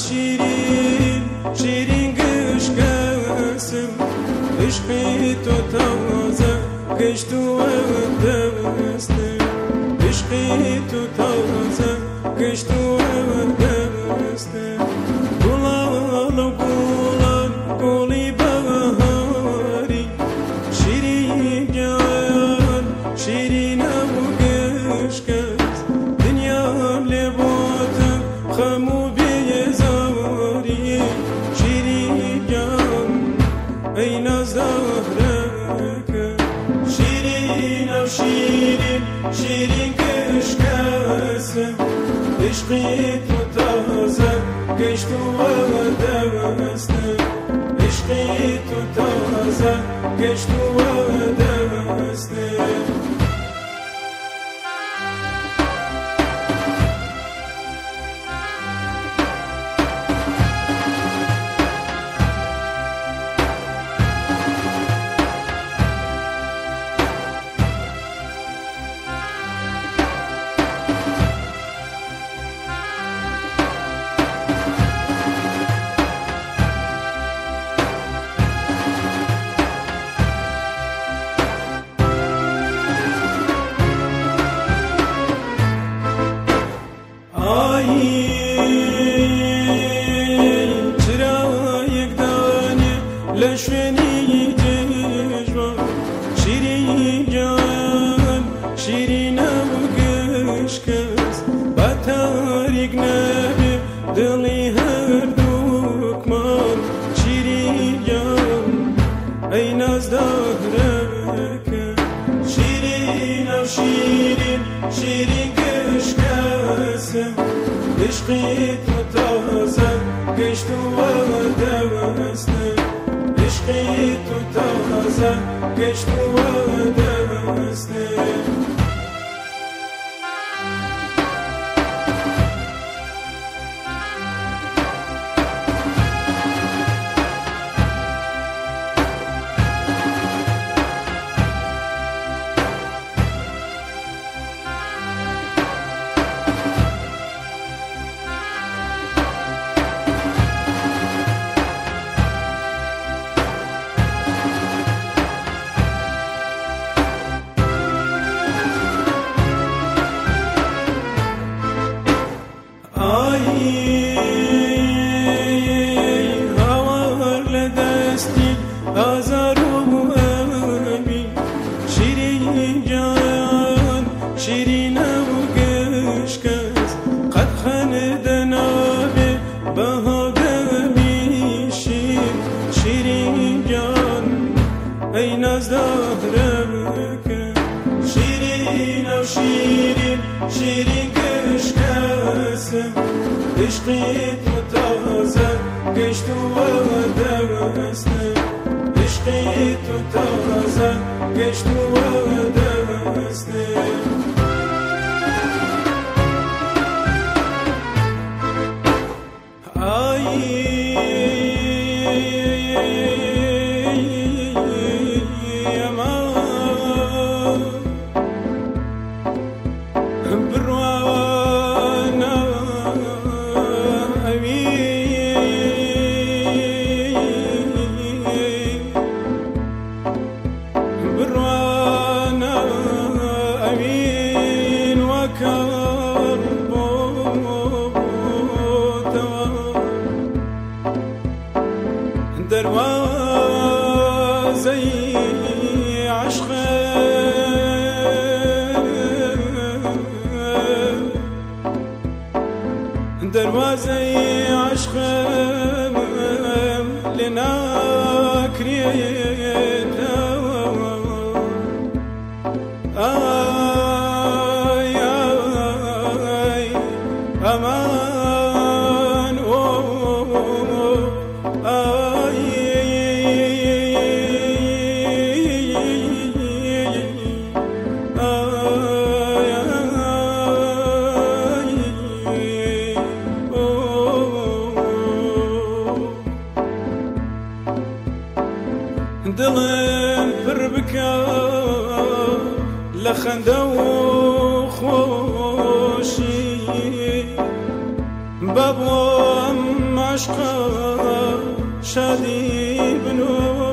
شیرین شیرین گشکسم عشقی تو تازه گشت و دستم عشقی تو تازه گشت و دستم گلال و گلال گلی بهاری شیرین جان شیرین و گشکس دنیا لباتم خمو بیزاری شیرین جان ای نازدارک شیرین و شیرین شیرین کشکسم عشقی تو تازه گشت و دستم عشقی تو تازه گشت و دستم لشونی جوان شیرین جان شیرین و گشکس با تاریک نبی دلی هر دکمان شیرین جان ای نازدارک شیرین و شیرین شیرین گشکسم عشقی تو تازه گشت و دستم عشقی تو تازه گشت و دستم هوار لدستی آزار و امی شیرین جان شیرین و گشکس قد خندنا به بها بمیشی شیرین جان ای نازدارک شیرین و شیرین شیرین گشکسم عشقی تو تازه گشت و دستم عشقی تو تازه گشت و دستم دروازه عشق دروازه عشق لناكريت آي آي أمان دلم پر بکا لخنده و خوشی بابا عشقا شادي بنو